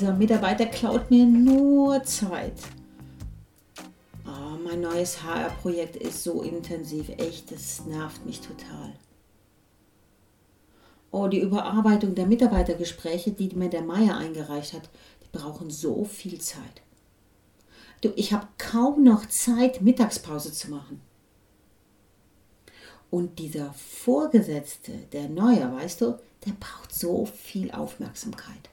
dieser Mitarbeiter klaut mir nur Zeit. Oh, mein neues HR-Projekt ist so intensiv, echt, das nervt mich total. Oh, die Überarbeitung der Mitarbeitergespräche, die mir der Meier eingereicht hat, die brauchen so viel Zeit. Du, ich habe kaum noch Zeit, Mittagspause zu machen. Und dieser Vorgesetzte, der Neue, weißt du, der braucht so viel Aufmerksamkeit.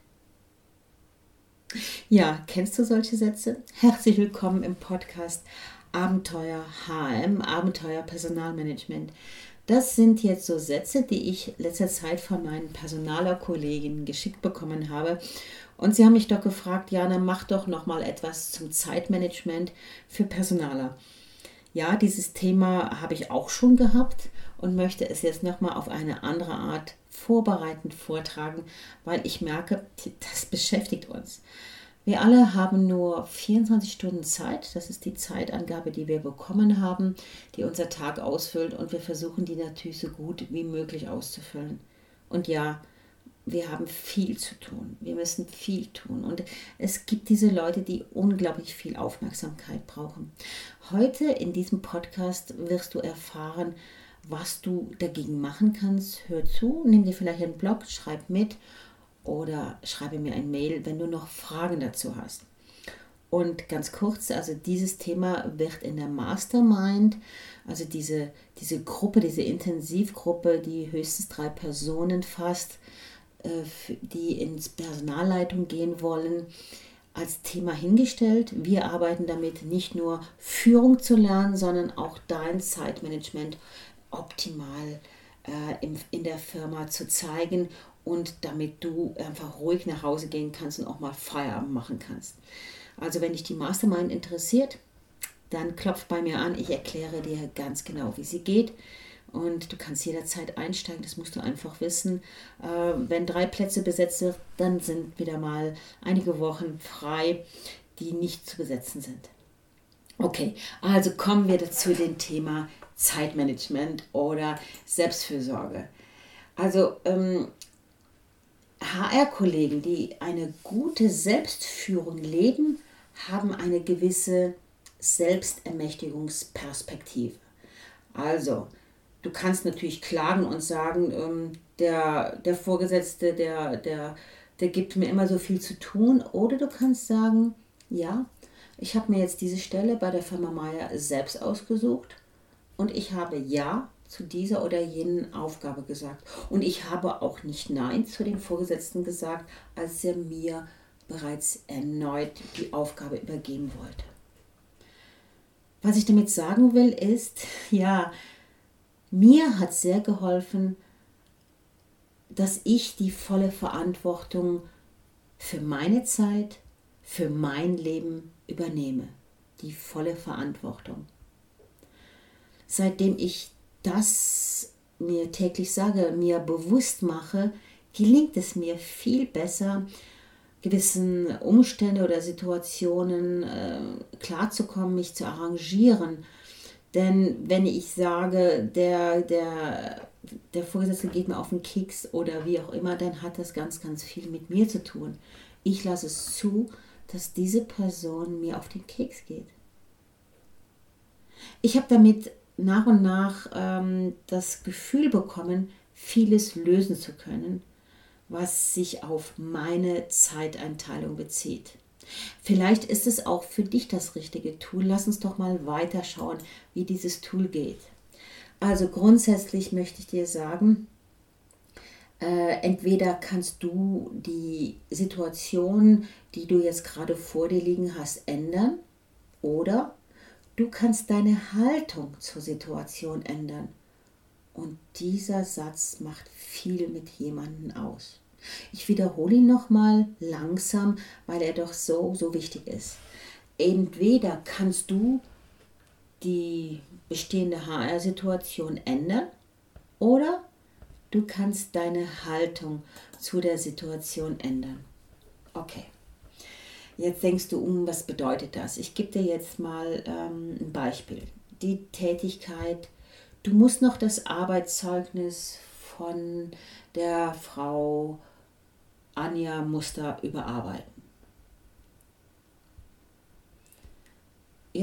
Ja, kennst du solche Sätze? Herzlich willkommen im Podcast Abenteuer HM, Abenteuer Personalmanagement. Das sind jetzt so Sätze, die ich letzter Zeit von meinen Personalerkolleginnen geschickt bekommen habe. Und sie haben mich doch gefragt, Jana, mach doch noch mal etwas zum Zeitmanagement für Personaler. Ja, dieses Thema habe ich auch schon gehabt und möchte es jetzt nochmal auf eine andere Art vorbereitend vortragen, weil ich merke, das beschäftigt uns. Wir alle haben nur 24 Stunden Zeit, das ist die Zeitangabe, die wir bekommen haben, die unser Tag ausfüllt und wir versuchen die natürlich so gut wie möglich auszufüllen. Und ja, wir haben viel zu tun, wir müssen viel tun und es gibt diese Leute, die unglaublich viel Aufmerksamkeit brauchen. Heute in diesem Podcast wirst du erfahren, was du dagegen machen kannst. Hör zu, nimm dir vielleicht einen Blog, schreib mit oder schreibe mir ein Mail, wenn du noch Fragen dazu hast. Und ganz kurz, also dieses Thema wird in der Mastermind, also diese Gruppe, diese Intensivgruppe, die höchstens 3 Personen fasst, die ins Personalleitung gehen wollen, als Thema hingestellt. Wir arbeiten damit, nicht nur Führung zu lernen, sondern auch dein Zeitmanagement optimal in der Firma zu zeigen und damit du einfach ruhig nach Hause gehen kannst und auch mal Feierabend machen kannst. Also wenn dich die Mastermind interessiert, dann klopf bei mir an. Ich erkläre dir ganz genau, wie sie geht. Und du kannst jederzeit einsteigen, das musst du einfach wissen. Wenn 3 Plätze besetzt sind, dann sind wieder mal einige Wochen frei, die nicht zu besetzen sind. Okay, also kommen wir zu dem Thema Zeitmanagement oder Selbstfürsorge. Also HR-Kollegen, die eine gute Selbstführung leben, haben eine gewisse Selbstermächtigungsperspektive. Also, du kannst natürlich klagen und sagen, der Vorgesetzte, der gibt mir immer so viel zu tun. Oder du kannst sagen, ja, ich habe mir jetzt diese Stelle bei der Firma Meier selbst ausgesucht und ich habe Ja zu dieser oder jenen Aufgabe gesagt. Und ich habe auch nicht Nein zu dem Vorgesetzten gesagt, als er mir bereits erneut die Aufgabe übergeben wollte. Was ich damit sagen will ist, ja, mir hat sehr geholfen, dass ich die volle Verantwortung für meine Zeit, für mein Leben übernehme. Die volle Verantwortung. Seitdem ich das mir täglich sage, mir bewusst mache, gelingt es mir viel besser, gewissen Umstände oder Situationen klarzukommen, mich zu arrangieren. Denn wenn ich sage, der Vorgesetzte geht mir auf den Keks oder wie auch immer, dann hat das ganz, ganz viel mit mir zu tun. Ich lasse es zu, dass diese Person mir auf den Keks geht. Ich habe damit nach und nach das Gefühl bekommen, vieles lösen zu können, was sich auf meine Zeiteinteilung bezieht. Vielleicht ist es auch für dich das richtige Tool. Lass uns doch mal weiterschauen, wie dieses Tool geht. Also grundsätzlich möchte ich dir sagen, entweder kannst du die Situation, die du jetzt gerade vor dir liegen hast, ändern oder du kannst deine Haltung zur Situation ändern. Und dieser Satz macht viel mit jemandem aus. Ich wiederhole ihn nochmal langsam, weil er doch so wichtig ist. Entweder kannst du die bestehende HR-Situation ändern oder du kannst deine Haltung zu der Situation ändern. Okay, jetzt denkst du, was bedeutet das? Ich gebe dir jetzt mal ein Beispiel. Die Tätigkeit, du musst noch das Arbeitszeugnis von der Frau Anja Muster überarbeiten.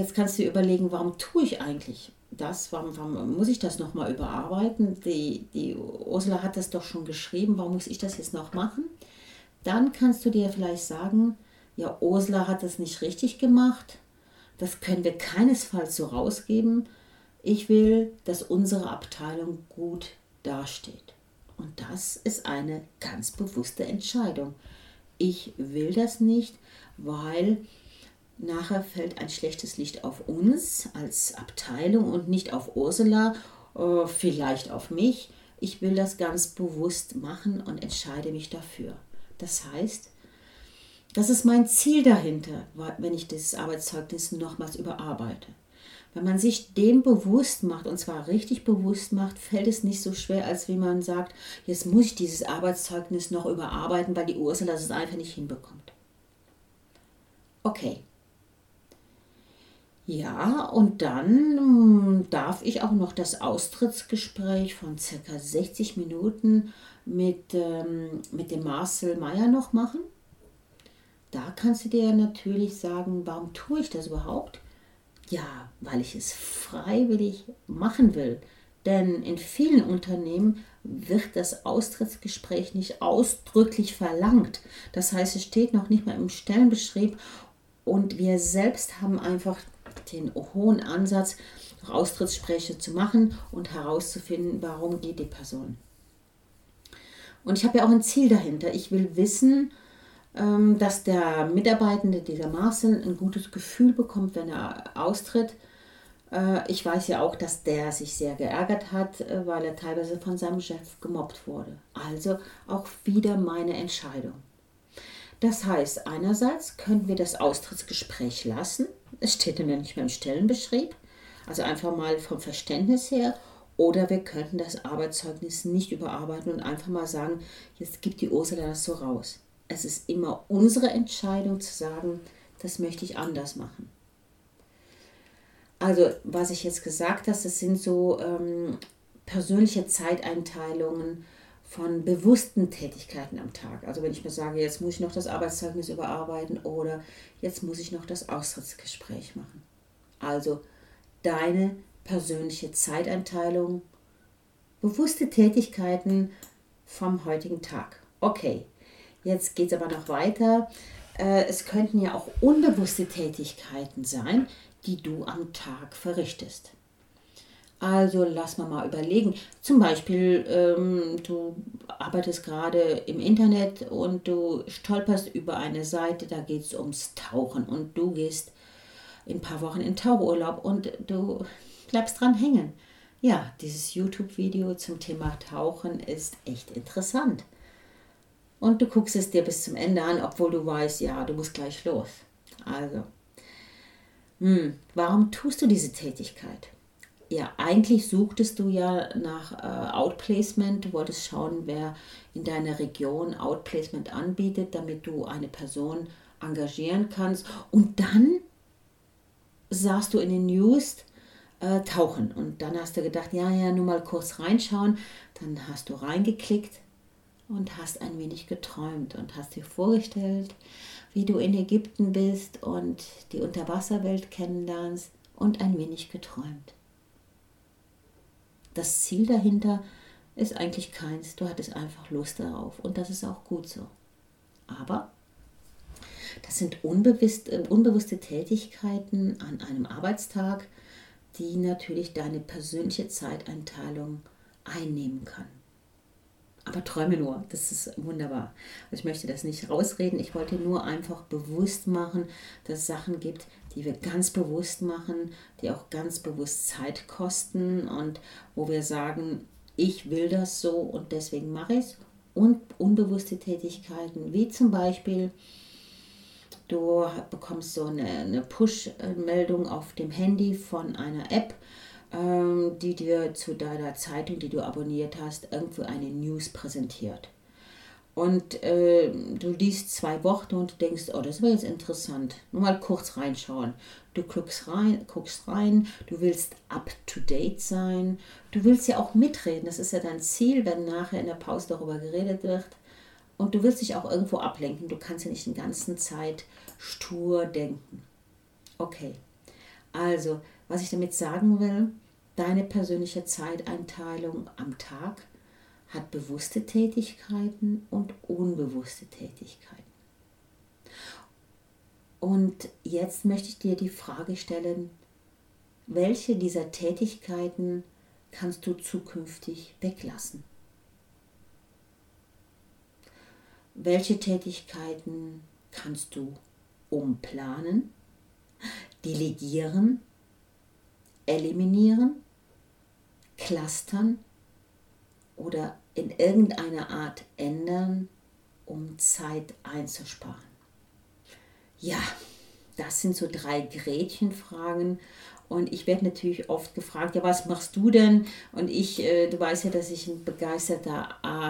jetzt kannst du dir überlegen, warum tue ich eigentlich das? Warum muss ich das nochmal überarbeiten? Die Ursula hat das doch schon geschrieben, warum muss ich das jetzt noch machen? Dann kannst du dir vielleicht sagen, ja, Ursula hat das nicht richtig gemacht. Das können wir keinesfalls so rausgeben. Ich will, dass unsere Abteilung gut dasteht. Und das ist eine ganz bewusste Entscheidung. Ich will das nicht, weil nachher fällt ein schlechtes Licht auf uns als Abteilung und nicht auf Ursula, vielleicht auf mich. Ich will das ganz bewusst machen und entscheide mich dafür. Das heißt, das ist mein Ziel dahinter, wenn ich dieses Arbeitszeugnis nochmals überarbeite. Wenn man sich dem bewusst macht, und zwar richtig bewusst macht, fällt es nicht so schwer, als wenn man sagt, jetzt muss ich dieses Arbeitszeugnis noch überarbeiten, weil die Ursula das einfach nicht hinbekommt. Okay. Ja, und dann darf ich auch noch das Austrittsgespräch von ca. 60 Minuten mit dem Marcel Meyer noch machen. Da kannst du dir natürlich sagen, warum tue ich das überhaupt? Ja, weil ich es freiwillig machen will. Denn in vielen Unternehmen wird das Austrittsgespräch nicht ausdrücklich verlangt. Das heißt, es steht noch nicht mal im Stellenbeschrieb und wir selbst haben einfach den hohen Ansatz, Austrittsgespräche zu machen und herauszufinden, warum geht die Person. Und ich habe ja auch ein Ziel dahinter. Ich will wissen, dass der Mitarbeitende, dieser Marcel, ein gutes Gefühl bekommt, wenn er austritt. Ich weiß ja auch, dass der sich sehr geärgert hat, weil er teilweise von seinem Chef gemobbt wurde. Also auch wieder meine Entscheidung. Das heißt, einerseits können wir das Austrittsgespräch lassen. Es steht dann ja nicht mehr im Stellenbeschrieb. Also einfach mal vom Verständnis her. Oder wir könnten das Arbeitszeugnis nicht überarbeiten und einfach mal sagen, jetzt gibt die Ursula das so raus. Es ist immer unsere Entscheidung zu sagen, das möchte ich anders machen. Also, was ich jetzt gesagt habe, das sind so persönliche Zeiteinteilungen von bewussten Tätigkeiten am Tag. Also wenn ich mir sage, jetzt muss ich noch das Arbeitszeugnis überarbeiten oder jetzt muss ich noch das Austrittsgespräch machen. Also deine persönliche Zeiteinteilung, bewusste Tätigkeiten vom heutigen Tag. Okay. Jetzt geht es aber noch weiter. Es könnten ja auch unbewusste Tätigkeiten sein, die du am Tag verrichtest. Also lass mal überlegen. Zum Beispiel, du arbeitest gerade im Internet und du stolperst über eine Seite, da geht es ums Tauchen und du gehst in ein paar Wochen in Tauchurlaub und du bleibst dran hängen. Ja, dieses YouTube-Video zum Thema Tauchen ist echt interessant. Und du guckst es dir bis zum Ende an, obwohl du weißt, ja, du musst gleich los. Also, warum tust du diese Tätigkeit? Ja, eigentlich suchtest du ja nach Outplacement. Du wolltest schauen, wer in deiner Region Outplacement anbietet, damit du eine Person engagieren kannst. Und dann sahst du in den News Tauchen. Und dann hast du gedacht, ja, nur mal kurz reinschauen. Dann hast du reingeklickt und hast ein wenig geträumt und hast dir vorgestellt, wie du in Ägypten bist und die Unterwasserwelt kennenlernst und ein wenig geträumt. Das Ziel dahinter ist eigentlich keins, du hattest einfach Lust darauf und das ist auch gut so. Aber das sind unbewusste Tätigkeiten an einem Arbeitstag, die natürlich deine persönliche Zeiteinteilung einnehmen kann. Aber träume nur, das ist wunderbar. Ich möchte das nicht rausreden, ich wollte nur einfach bewusst machen, dass es Sachen gibt, die wir ganz bewusst machen, die auch ganz bewusst Zeit kosten und wo wir sagen, ich will das so und deswegen mache ich es. Und unbewusste Tätigkeiten, wie zum Beispiel, du bekommst so eine Push-Meldung auf dem Handy von einer App, die dir zu deiner Zeitung, die du abonniert hast, irgendwo eine News präsentiert. Und du liest 2 Worte und denkst, oh, das wäre jetzt interessant. Nur mal kurz reinschauen. Du guckst rein, du willst up-to-date sein. Du willst ja auch mitreden. Das ist ja dein Ziel, wenn nachher in der Pause darüber geredet wird. Und du willst dich auch irgendwo ablenken. Du kannst ja nicht die ganze Zeit stur denken. Okay. Also, was ich damit sagen will, deine persönliche Zeiteinteilung am Tag hat bewusste Tätigkeiten und unbewusste Tätigkeiten. Und jetzt möchte ich dir die Frage stellen, welche dieser Tätigkeiten kannst du zukünftig weglassen? Welche Tätigkeiten kannst du umplanen, delegieren, eliminieren, clustern oder in irgendeiner Art ändern, um Zeit einzusparen? Ja, das sind so 3 Gretchenfragen. Und ich werde natürlich oft gefragt, ja, was machst du denn? Und du weißt ja, dass ich ein begeisterter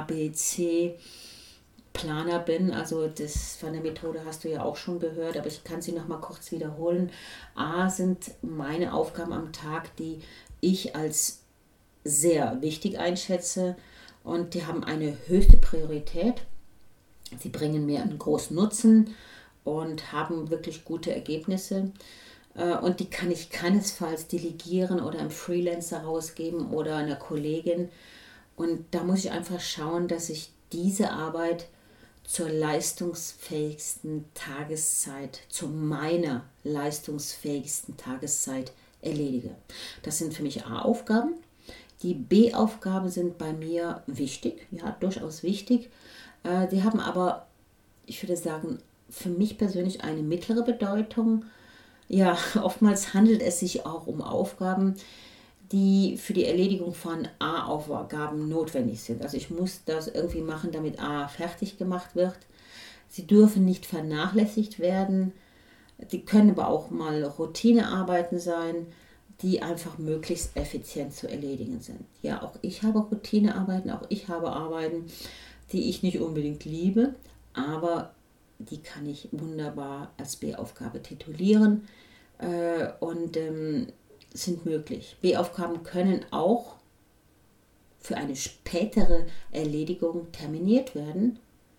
ABC-Planer bin. Also das von der Methode hast du ja auch schon gehört, aber ich kann sie noch mal kurz wiederholen. A sind meine Aufgaben am Tag, die ich als sehr wichtig einschätze und die haben eine höchste Priorität. Sie bringen mir einen großen Nutzen und haben wirklich gute Ergebnisse. Und die kann ich keinesfalls delegieren oder einem Freelancer rausgeben oder einer Kollegin. Und da muss ich einfach schauen, dass ich diese Arbeit zur leistungsfähigsten Tageszeit, zu meiner leistungsfähigsten Tageszeit erledige. Das sind für mich A-Aufgaben. Die B-Aufgaben sind bei mir wichtig, ja, durchaus wichtig. Die haben aber, ich würde sagen, für mich persönlich eine mittlere Bedeutung. Ja, oftmals handelt es sich auch um Aufgaben, die für die Erledigung von A-Aufgaben notwendig sind. Also ich muss das irgendwie machen, damit A fertig gemacht wird. Sie dürfen nicht vernachlässigt werden. Die können aber auch mal Routinearbeiten sein, die einfach möglichst effizient zu erledigen sind. Ja, auch ich habe Routinearbeiten, auch ich habe Arbeiten, die ich nicht unbedingt liebe, aber die kann ich wunderbar als B-Aufgabe titulieren und sind möglich. B-Aufgaben können auch für eine spätere Erledigung terminiert werden.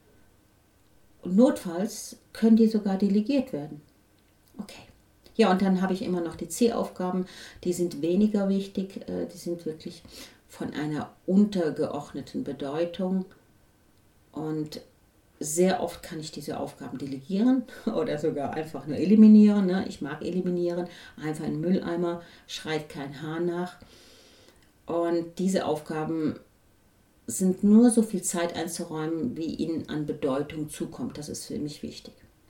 Und notfalls können die sogar delegiert werden. Okay. Ja, und dann habe ich immer noch die C-Aufgaben, die sind weniger wichtig, die sind wirklich von einer untergeordneten Bedeutung und sehr oft kann ich diese Aufgaben delegieren oder sogar einfach nur eliminieren. Ne? Ich mag eliminieren, einfach in den Mülleimer, schreit kein Hahn nach. Und diese Aufgaben sind nur so viel Zeit einzuräumen, wie ihnen an Bedeutung zukommt. Das ist für mich wichtig.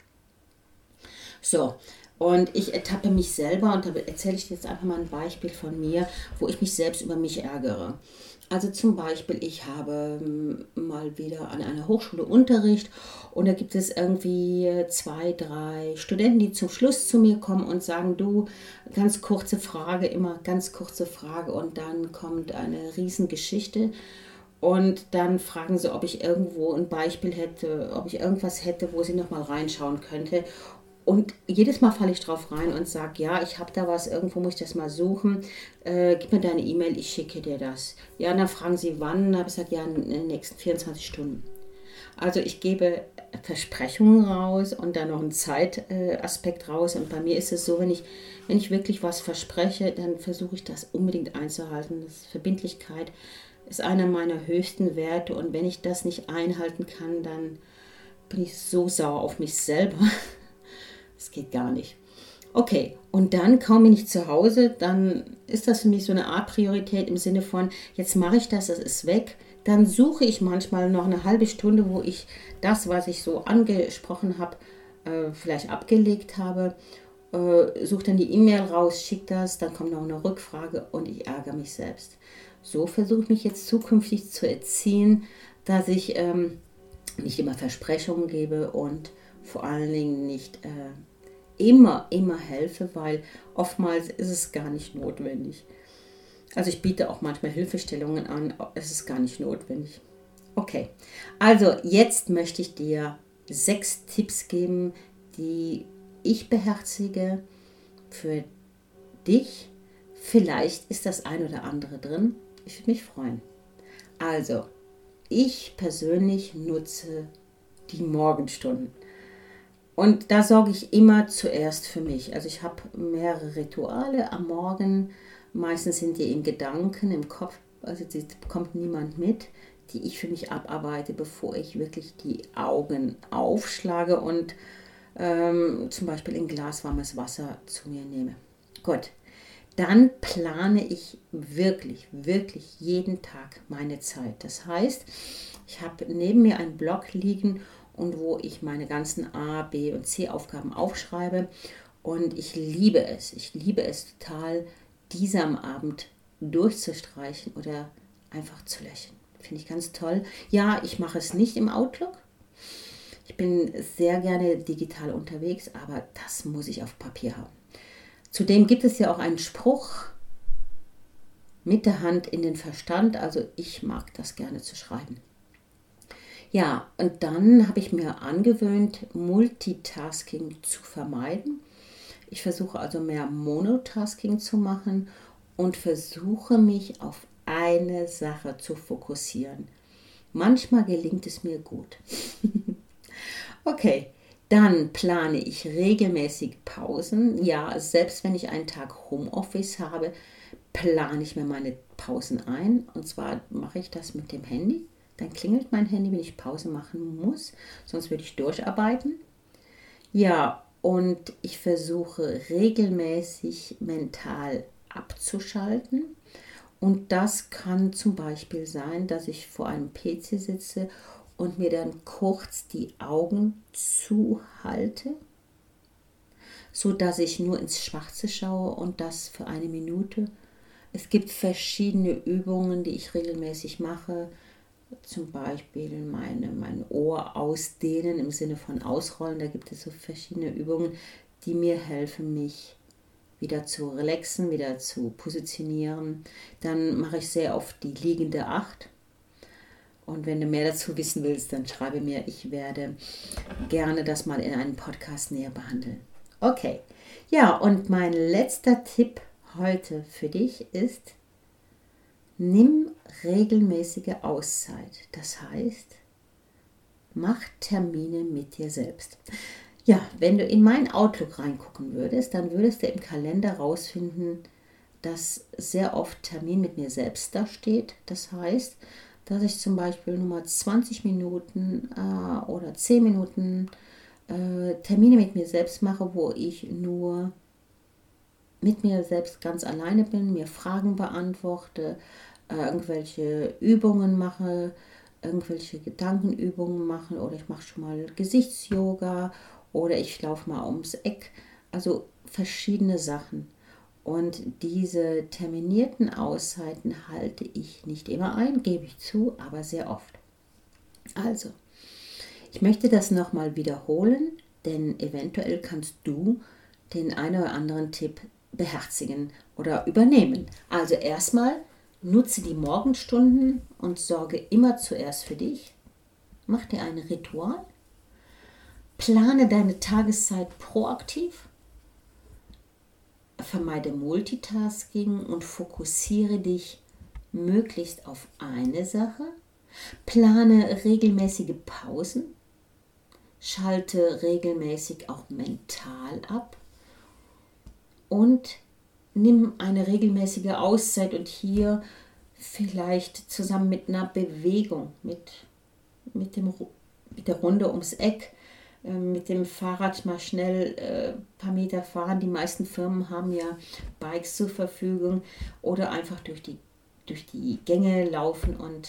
So, und ich ertappe mich selber, und da erzähle ich dir jetzt einfach mal ein Beispiel von mir, wo ich mich selbst über mich ärgere. Also zum Beispiel, ich habe mal wieder an einer Hochschule Unterricht und da gibt es irgendwie 2, 3 Studenten, die zum Schluss zu mir kommen und sagen, du, ganz kurze Frage, immer ganz kurze Frage, und dann kommt eine Riesengeschichte. Und dann fragen sie, ob ich irgendwo ein Beispiel hätte, ob ich irgendwas hätte, wo sie nochmal reinschauen könnte. Und jedes Mal falle ich drauf rein und sage, ja, ich habe da was, irgendwo muss ich das mal suchen. Gib mir deine E-Mail, ich schicke dir das. Ja, und dann fragen sie, wann? Dann habe ich gesagt, ja, in den nächsten 24 Stunden. Also ich gebe Versprechungen raus und dann noch einen Zeitaspekt raus. Und bei mir ist es so, wenn ich wirklich was verspreche, dann versuche ich das unbedingt einzuhalten. Das Verbindlichkeit ist einer meiner höchsten Werte. Und wenn ich das nicht einhalten kann, dann bin ich so sauer auf mich selber. Das geht gar nicht. Okay, und dann kaum bin ich zu Hause, dann ist das für mich so eine Art Priorität im Sinne von, jetzt mache ich das, das ist weg. Dann suche ich manchmal noch eine halbe Stunde, wo ich das, was ich so angesprochen habe, vielleicht abgelegt habe, suche dann die E-Mail raus, schicke das, dann kommt noch eine Rückfrage und ich ärgere mich selbst. So versuche ich mich jetzt zukünftig zu erziehen, dass ich nicht immer Versprechungen gebe und vor allen Dingen nicht immer helfe, weil oftmals ist es gar nicht notwendig. Also ich biete auch manchmal Hilfestellungen an, es ist gar nicht notwendig. Okay, also jetzt möchte ich dir 6 Tipps geben, die ich beherzige für dich. Vielleicht ist das ein oder andere drin. Ich würde mich freuen. Also, ich persönlich nutze die Morgenstunden. Und da sorge ich immer zuerst für mich. Also ich habe mehrere Rituale am Morgen. Meistens sind die in Gedanken, im Kopf. Also die bekommt niemand mit, die ich für mich abarbeite, bevor ich wirklich die Augen aufschlage und zum Beispiel ein Glas warmes Wasser zu mir nehme. Gut, dann plane ich wirklich, wirklich jeden Tag meine Zeit. Das heißt, ich habe neben mir einen Block liegen und wo ich meine ganzen A, B und C Aufgaben aufschreibe. Und ich liebe es total, diese am Abend durchzustreichen oder einfach zu löschen. Finde ich ganz toll. Ja, ich mache es nicht im Outlook. Ich bin sehr gerne digital unterwegs, aber das muss ich auf Papier haben. Zudem gibt es ja auch einen Spruch, mit der Hand in den Verstand. Also ich mag das gerne zu schreiben. Ja, und dann habe ich mir angewöhnt, Multitasking zu vermeiden. Ich versuche also mehr Monotasking zu machen und versuche mich auf eine Sache zu fokussieren. Manchmal gelingt es mir gut. Okay, dann plane ich regelmäßig Pausen. Ja, selbst wenn ich einen Tag Homeoffice habe, plane ich mir meine Pausen ein. Und zwar mache ich das mit dem Handy. Dann klingelt mein Handy, wenn ich Pause machen muss. Sonst würde ich durcharbeiten. Ja, und ich versuche regelmäßig mental abzuschalten. Und das kann zum Beispiel sein, dass ich vor einem PC sitze und mir dann kurz die Augen zuhalte, sodass ich nur ins Schwarze schaue und das für eine Minute. Es gibt verschiedene Übungen, die ich regelmäßig mache. Zum Beispiel mein Ohr ausdehnen im Sinne von ausrollen. Da gibt es so verschiedene Übungen, die mir helfen, mich wieder zu relaxen, wieder zu positionieren. Dann mache ich sehr oft die liegende 8. Und wenn du mehr dazu wissen willst, dann schreibe mir. Ich werde gerne das mal in einem Podcast näher behandeln. Okay, ja, und mein letzter Tipp heute für dich ist, nimm regelmäßige Auszeit. Das heißt, mach Termine mit dir selbst. Ja, wenn du in meinen Outlook reingucken würdest, dann würdest du im Kalender rausfinden, dass sehr oft Termin mit mir selbst da steht. Das heißt, dass ich zum Beispiel nur mal 20 Minuten oder 10 Minuten Termine mit mir selbst mache, wo ich nur mit mir selbst ganz alleine bin, mir Fragen beantworte, irgendwelche Übungen mache, irgendwelche Gedankenübungen mache oder ich mache schon mal Gesichtsyoga oder ich laufe mal ums Eck. Also verschiedene Sachen. Und diese terminierten Auszeiten halte ich nicht immer ein, gebe ich zu, aber sehr oft. Also, ich möchte das nochmal wiederholen, denn eventuell kannst du den einen oder anderen Tipp beherzigen oder übernehmen. Also erstmal nutze die Morgenstunden und sorge immer zuerst für dich. Mach dir ein Ritual. Plane deine Tageszeit proaktiv. Vermeide Multitasking und fokussiere dich möglichst auf eine Sache. Plane regelmäßige Pausen. Schalte regelmäßig auch mental ab. Und nimm eine regelmäßige Auszeit und hier vielleicht zusammen mit einer Bewegung, mit der Runde ums Eck, mit dem Fahrrad mal schnell ein paar Meter fahren. Die meisten Firmen haben ja Bikes zur Verfügung oder einfach durch die Gänge laufen und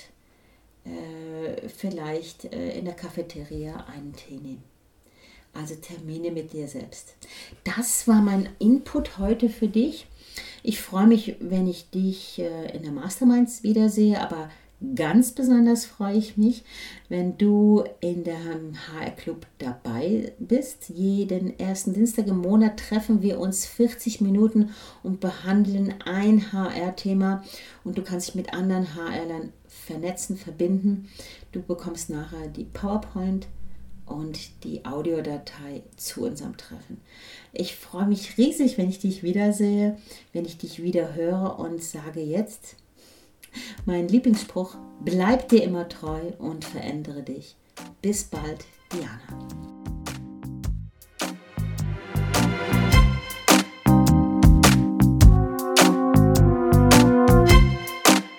vielleicht in der Cafeteria einen Tee nehmen. Also Termine mit dir selbst. Das war mein Input heute für dich. Ich freue mich, wenn ich dich in der Masterminds wiedersehe, aber ganz besonders freue ich mich, wenn du in der HR Club dabei bist. Jeden ersten Dienstag im Monat treffen wir uns 40 Minuten und behandeln ein HR-Thema und du kannst dich mit anderen HRlern vernetzen, verbinden. Du bekommst nachher die PowerPoint und die Audiodatei zu unserem Treffen. Ich freue mich riesig, wenn ich dich wiedersehe, wenn ich dich wieder höre und sage jetzt mein Lieblingsspruch: Bleib dir immer treu und verändere dich. Bis bald, Diana.